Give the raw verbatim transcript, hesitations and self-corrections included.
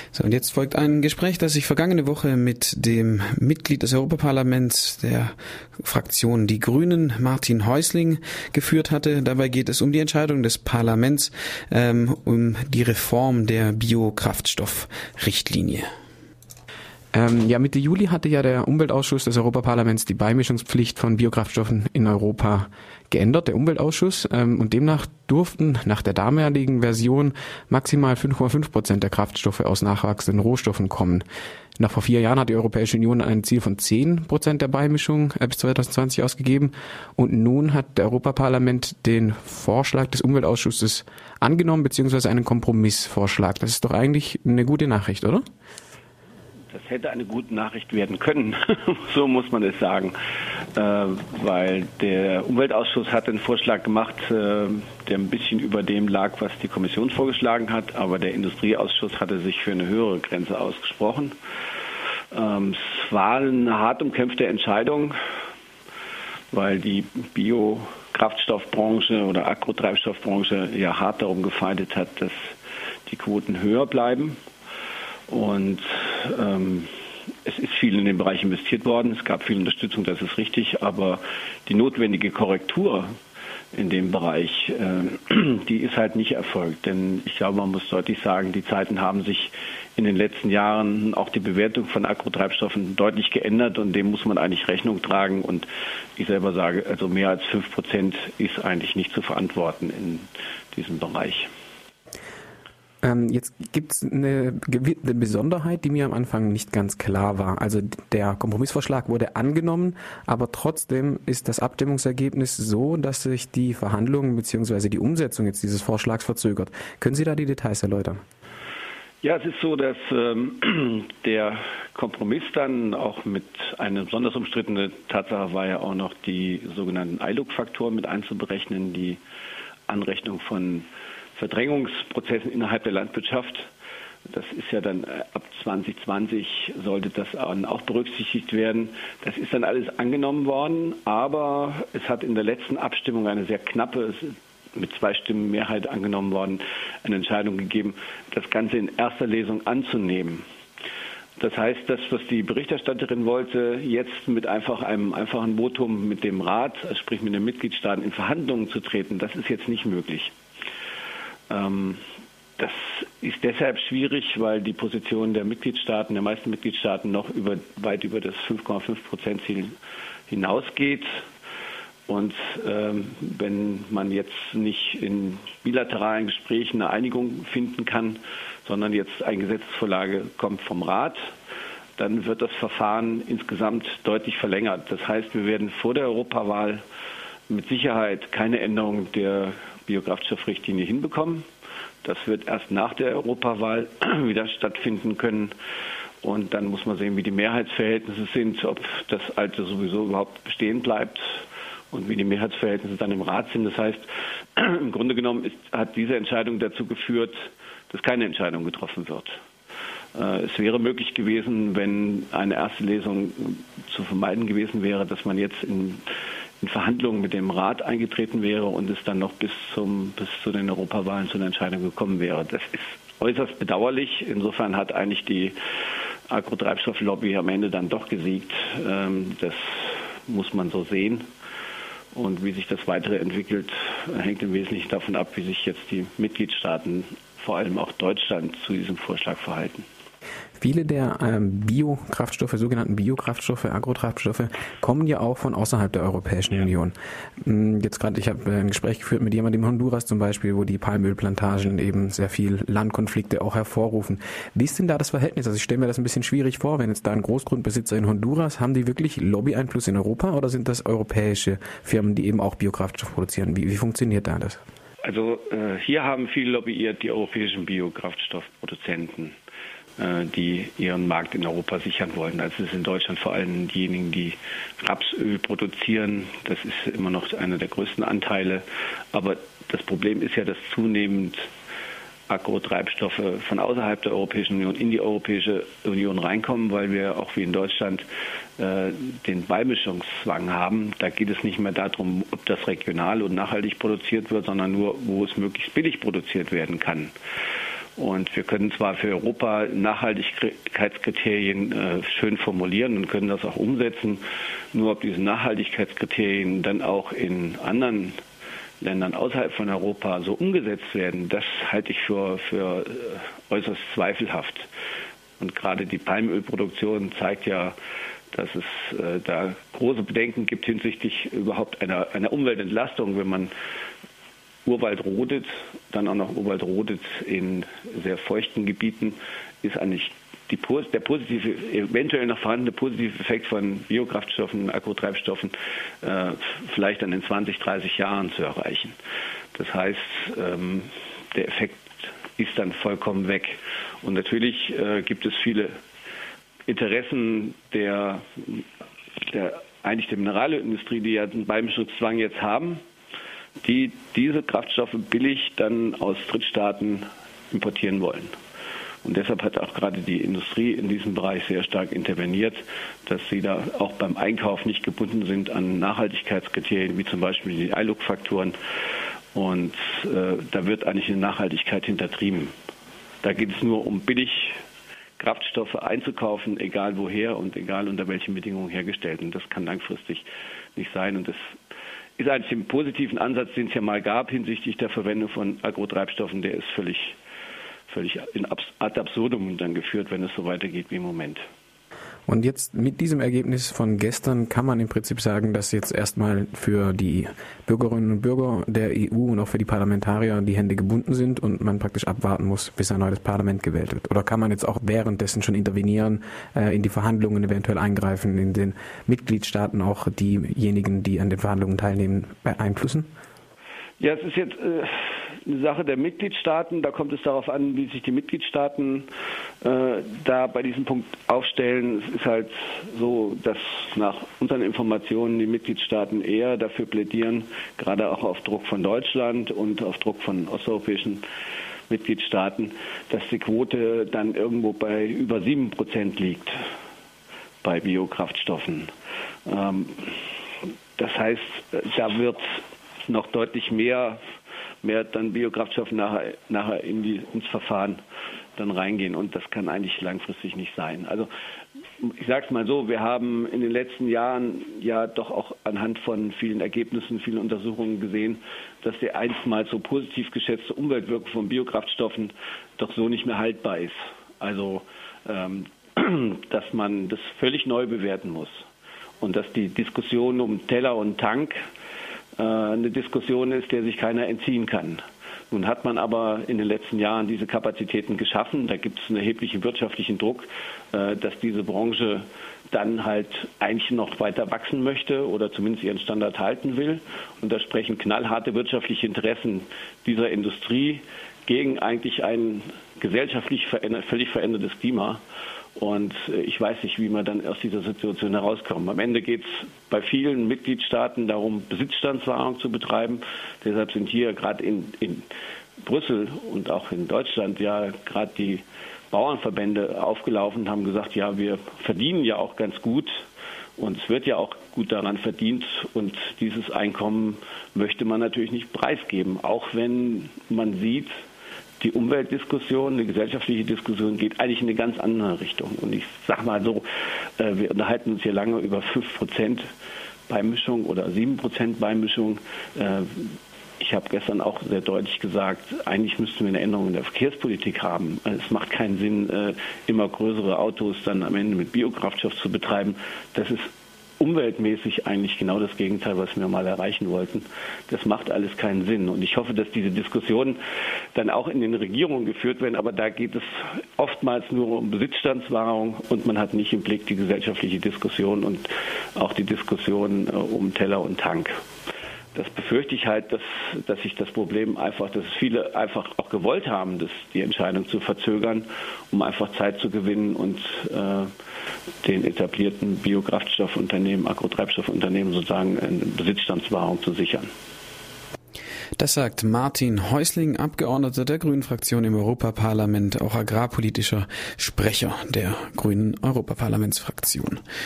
So, und jetzt folgt ein Gespräch, das ich vergangene Woche mit dem Mitglied des Europaparlaments der Fraktion Die Grünen, Martin Häusling, geführt hatte. Dabei geht es um die Entscheidung des Parlaments, ähm, um die Reform der Biokraftstoffrichtlinie. Ähm, ja, Mitte Juli hatte ja der Umweltausschuss des Europaparlaments die Beimischungspflicht von Biokraftstoffen in Europa geändert, der Umweltausschuss, ähm, und demnach durften nach der damaligen Version maximal fünf Komma fünf Prozent der Kraftstoffe aus nachwachsenden Rohstoffen kommen. Nach vor vier Jahren hat die Europäische Union ein Ziel von zehn Prozent der Beimischung äh, bis zwanzig zwanzig ausgegeben, und nun hat der Europaparlament den Vorschlag des Umweltausschusses angenommen, beziehungsweise einen Kompromissvorschlag. Das ist doch eigentlich eine gute Nachricht, oder? Das hätte eine gute Nachricht werden können, so muss man es sagen, äh, weil der Umweltausschuss hat einen Vorschlag gemacht, äh, der ein bisschen über dem lag, was die Kommission vorgeschlagen hat, aber der Industrieausschuss hatte sich für eine höhere Grenze ausgesprochen. Ähm, es war eine hart umkämpfte Entscheidung, weil die Biokraftstoffbranche oder Agrotreibstoffbranche ja hart darum gefeitet hat, dass die Quoten höher bleiben. Und ähm, es ist viel in den Bereich investiert worden, es gab viel Unterstützung, das ist richtig, aber die notwendige Korrektur in dem Bereich, äh, die ist halt nicht erfolgt. Denn ich glaube, man muss deutlich sagen, die Zeiten haben sich in den letzten Jahren, auch die Bewertung von Agrotreibstoffen deutlich geändert, und dem muss man eigentlich Rechnung tragen. Und ich selber sage, also mehr als fünf Prozent ist eigentlich nicht zu verantworten in diesem Bereich. Ähm, jetzt gibt es eine, eine Besonderheit, die mir am Anfang nicht ganz klar war. Also der Kompromissvorschlag wurde angenommen, aber trotzdem ist das Abstimmungsergebnis so, dass sich die Verhandlungen bzw. die Umsetzung jetzt dieses Vorschlags verzögert. Können Sie da die Details erläutern? Ja, es ist so, dass ähm, der Kompromiss dann auch mit einer besonders umstrittenen Tatsache war ja auch noch die sogenannten I L U C-Faktoren mit einzuberechnen, die Anrechnung von Verdrängungsprozessen innerhalb der Landwirtschaft. Das ist ja dann ab zwanzig zwanzig sollte das auch berücksichtigt werden. Das ist dann alles angenommen worden, aber es hat in der letzten Abstimmung eine sehr knappe, mit zwei Stimmen Mehrheit angenommen worden, eine Entscheidung gegeben, das Ganze in erster Lesung anzunehmen. Das heißt, das, was die Berichterstatterin wollte, jetzt mit einfach einem einfachen Votum mit dem Rat, sprich mit den Mitgliedstaaten, in Verhandlungen zu treten, das ist jetzt nicht möglich. Das ist deshalb schwierig, weil die Position der Mitgliedstaaten, der meisten Mitgliedstaaten noch über, weit über das fünf Komma fünf Prozent Ziel hinausgeht. Und ähm, wenn man jetzt nicht in bilateralen Gesprächen eine Einigung finden kann, sondern jetzt eine Gesetzesvorlage kommt vom Rat, dann wird das Verfahren insgesamt deutlich verlängert. Das heißt, wir werden vor der Europawahl mit Sicherheit keine Änderung der Biokraftstoffrichtlinie hinbekommen. Das wird erst nach der Europawahl wieder stattfinden können. Und dann muss man sehen, wie die Mehrheitsverhältnisse sind, ob das Alte sowieso überhaupt bestehen bleibt und wie die Mehrheitsverhältnisse dann im Rat sind. Das heißt, im Grunde genommen ist, hat diese Entscheidung dazu geführt, dass keine Entscheidung getroffen wird. Es wäre möglich gewesen, wenn eine erste Lesung zu vermeiden gewesen wäre, dass man jetzt in in Verhandlungen mit dem Rat eingetreten wäre und es dann noch bis zum bis zu den Europawahlen zu einer Entscheidung gekommen wäre. Das ist äußerst bedauerlich. Insofern hat eigentlich die Agrotreibstofflobby am Ende dann doch gesiegt. Das muss man so sehen. Und wie sich das weitere entwickelt, hängt im Wesentlichen davon ab, wie sich jetzt die Mitgliedstaaten, vor allem auch Deutschland, zu diesem Vorschlag verhalten. Viele der ähm, Biokraftstoffe, sogenannten Biokraftstoffe, Agrotreibstoffe, kommen ja auch von außerhalb der Europäischen ja. Union. Jetzt gerade, ich habe ein Gespräch geführt mit jemandem in Honduras zum Beispiel, wo die Palmölplantagen eben sehr viel Landkonflikte auch hervorrufen. Wie ist denn da das Verhältnis? Also ich stelle mir das ein bisschen schwierig vor, wenn jetzt da ein Großgrundbesitzer in Honduras, haben die wirklich Lobbyeinfluss in Europa oder sind das europäische Firmen, die eben auch Biokraftstoff produzieren? Wie, wie funktioniert da das? Also äh, hier haben viel lobbyiert die europäischen Biokraftstoffproduzenten, die ihren Markt in Europa sichern wollen. Also es sind in Deutschland vor allem diejenigen, die Rapsöl produzieren. Das ist immer noch einer der größten Anteile. Aber das Problem ist ja, dass zunehmend Agrotreibstoffe von außerhalb der Europäischen Union in die Europäische Union reinkommen, weil wir auch wie in Deutschland äh, den Beimischungszwang haben. Da geht es nicht mehr darum, ob das regional und nachhaltig produziert wird, sondern nur, wo es möglichst billig produziert werden kann. Und wir können zwar für Europa Nachhaltigkeitskriterien äh, schön formulieren und können das auch umsetzen, nur ob diese Nachhaltigkeitskriterien dann auch in anderen Ländern außerhalb von Europa so umgesetzt werden, das halte ich für, für äh, äußerst zweifelhaft. Und gerade die Palmölproduktion zeigt ja, dass es äh, da große Bedenken gibt hinsichtlich überhaupt einer, einer Umweltentlastung, wenn man Urwald rodet, dann auch noch Urwald rodet in sehr feuchten Gebieten, ist eigentlich die, der positive, eventuell noch vorhandene positive Effekt von Biokraftstoffen, Agrotreibstoffen äh, vielleicht dann in zwanzig, dreißig Jahren zu erreichen. Das heißt, ähm, der Effekt ist dann vollkommen weg. Und natürlich äh, gibt es viele Interessen der, der eigentlich der Mineralölindustrie, die ja den Beimischungszwang jetzt haben, die diese Kraftstoffe billig dann aus Drittstaaten importieren wollen. Und deshalb hat auch gerade die Industrie in diesem Bereich sehr stark interveniert, dass sie da auch beim Einkauf nicht gebunden sind an Nachhaltigkeitskriterien, wie zum Beispiel die I L U C-Faktoren. Und äh, da wird eigentlich eine Nachhaltigkeit hintertrieben. Da geht es nur um billig Kraftstoffe einzukaufen, egal woher und egal unter welchen Bedingungen hergestellt. Und das kann langfristig nicht sein. Und das ist eigentlich im positiven Ansatz, den es ja mal gab hinsichtlich der Verwendung von Agrotreibstoffen, der ist völlig, völlig in ad absurdum dann geführt, wenn es so weitergeht wie im Moment. Und jetzt mit diesem Ergebnis von gestern kann man im Prinzip sagen, dass jetzt erstmal für die Bürgerinnen und Bürger der E U und auch für die Parlamentarier die Hände gebunden sind und man praktisch abwarten muss, bis ein neues Parlament gewählt wird. Oder kann man jetzt auch währenddessen schon intervenieren, äh, in die Verhandlungen eventuell eingreifen, in den Mitgliedstaaten auch diejenigen, die an den Verhandlungen teilnehmen, beeinflussen? Ja, es ist jetzt äh, eine Sache der Mitgliedstaaten. Da kommt es darauf an, wie sich die Mitgliedstaaten äh, da bei diesem Punkt aufstellen. Es ist halt so, dass nach unseren Informationen die Mitgliedstaaten eher dafür plädieren, gerade auch auf Druck von Deutschland und auf Druck von osteuropäischen Mitgliedstaaten, dass die Quote dann irgendwo bei über sieben Prozent liegt bei Biokraftstoffen. Ähm, das heißt, da wird noch deutlich mehr, mehr dann Biokraftstoffe nachher, nachher in die, ins Verfahren dann reingehen. Und das kann eigentlich langfristig nicht sein. Also ich sage es mal so, wir haben in den letzten Jahren ja doch auch anhand von vielen Ergebnissen, vielen Untersuchungen gesehen, dass der einstmals so positiv geschätzte Umweltwirkung von Biokraftstoffen doch so nicht mehr haltbar ist. Also ähm, dass man das völlig neu bewerten muss. Und dass die Diskussion um Teller und Tank eine Diskussion ist, der sich keiner entziehen kann. Nun hat man aber in den letzten Jahren diese Kapazitäten geschaffen. Da gibt es einen erheblichen wirtschaftlichen Druck, dass diese Branche dann halt eigentlich noch weiter wachsen möchte oder zumindest ihren Standard halten will. Und da sprechen knallharte wirtschaftliche Interessen dieser Industrie gegen eigentlich ein gesellschaftlich verändert, völlig verändertes Klima. Und ich weiß nicht, wie man dann aus dieser Situation herauskommt. Am Ende geht es bei vielen Mitgliedstaaten darum, Besitzstandswahrung zu betreiben. Deshalb sind hier gerade in, in Brüssel und auch in Deutschland ja gerade die Bauernverbände aufgelaufen und haben gesagt, ja, wir verdienen ja auch ganz gut und es wird ja auch gut daran verdient. Und dieses Einkommen möchte man natürlich nicht preisgeben, auch wenn man sieht, die Umweltdiskussion, eine gesellschaftliche Diskussion geht eigentlich in eine ganz andere Richtung. Und ich sage mal so, wir unterhalten uns hier lange über fünf Prozent Beimischung oder sieben Prozent Beimischung. Ich habe gestern auch sehr deutlich gesagt, eigentlich müssten wir eine Änderung in der Verkehrspolitik haben. Es macht keinen Sinn, immer größere Autos dann am Ende mit Biokraftstoff zu betreiben. Das ist umweltmäßig eigentlich genau das Gegenteil, was wir mal erreichen wollten. Das macht alles keinen Sinn. Und ich hoffe, dass diese Diskussionen dann auch in den Regierungen geführt werden. Aber da geht es oftmals nur um Besitzstandswahrung und man hat nicht im Blick die gesellschaftliche Diskussion und auch die Diskussion äh, um Teller und Tank. Das befürchte ich halt, dass, dass sich das Problem einfach, dass viele einfach auch gewollt haben, das, die Entscheidung zu verzögern, um einfach Zeit zu gewinnen und äh, den etablierten Biokraftstoffunternehmen, Agrotreibstoffunternehmen sozusagen eine Besitzstandswahrung zu sichern. Das sagt Martin Häusling, Abgeordneter der Grünen-Fraktion im Europaparlament, auch agrarpolitischer Sprecher der Grünen Europaparlamentsfraktion.